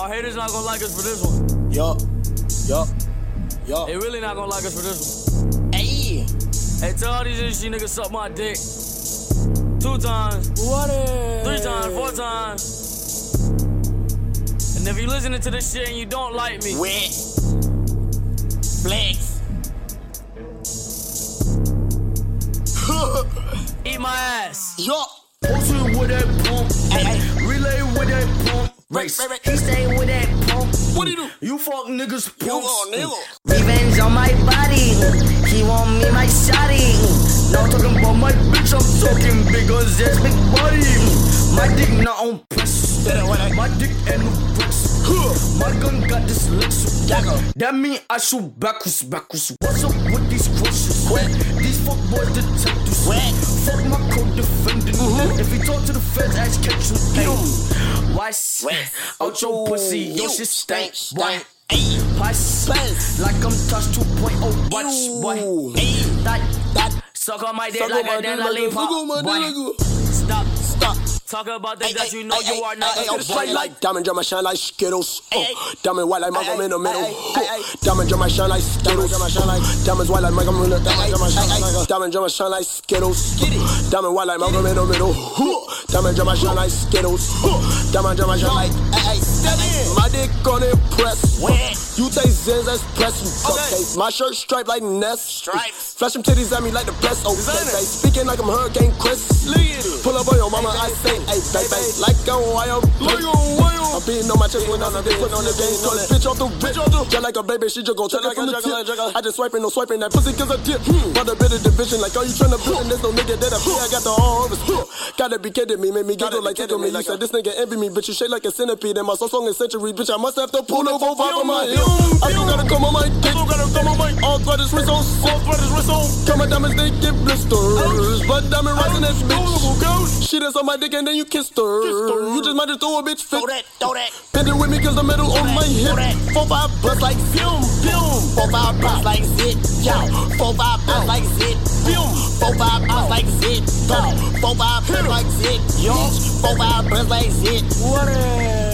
Our haters not gonna like us for this one. Yup. They really not gonna like us for this one. Hey. Hey, tell all these industry niggas suck my dick. 2 times. What 3 times, 4 times. And if you listening to this shit and you don't like me, Wet. Flex. eat my ass. Yup. Posted with that pump, relay with that pump, race. He stay with that pump. What he do? You fuck niggas You pumps. on nigga. Revenge on my body. He want me my shawty. Now talking about my bitch, I'm talking big guns, yes, big body. My dick not on press. My dick ain't no press. My gun got dyslexia. That mean I shoot backwards. What's up with these crushes? These fuck boys detectives. Fuck my co-defendant. If he talk to the feds, ask catch you. Watch out your pussy, your shit stank. Pass like I'm touched 2.0. Watch boy. That suck on my dick like a damn lollipop. Boy, stop. Talk about things that you know you are not. Straight like diamond, drama shine like Skittles. Diamond white like Malcolm in the middle. Diamond drama shine like Skittles. Diamonds white like Malcolm in the middle. Diamond drama shine like Skittles. Diamond white like Malcolm in the middle. Diamond drama shine like Skittles. Diamond drama shine like. My dick on it press. You take Zens, that's press. Okay, my shirt striped like Ness. Flash them titties at me like the best. Okay, speaking like I'm Hurricane Chris. Pull up on your mama, I say, hey, baby, like a wire. I'm beating on my chest when I'm putting on the game. Throw this bitch off the rip. Just like a baby, she just gon' check it from the tip. I just swiping, no swiping, that pussy cause I dip. But a bit of division, like, oh, you tryna beat and there's no nigga that I feel. I got the all over spill. Gotta be kidding me, made me giggle like tickle me. You said this nigga envy me, bitch, you shake like a centipede. And my song is century, bitch, I must have to pull no 4-5 on my heel. I still gotta come on my dick. All brothers wrist on sick. Got my diamonds, they get blisters. But diamond rising that bitch. She that's on my dick and then you kissed her. You just might just throw a bitch fit. Bend it with me cause the metal on my hip. 4-5 bust like zit. 4-5 bust like zit. 4-5 bust like zit. 4-5 bust like zit. 4-5 bust like zit. 4-5 bust like zit.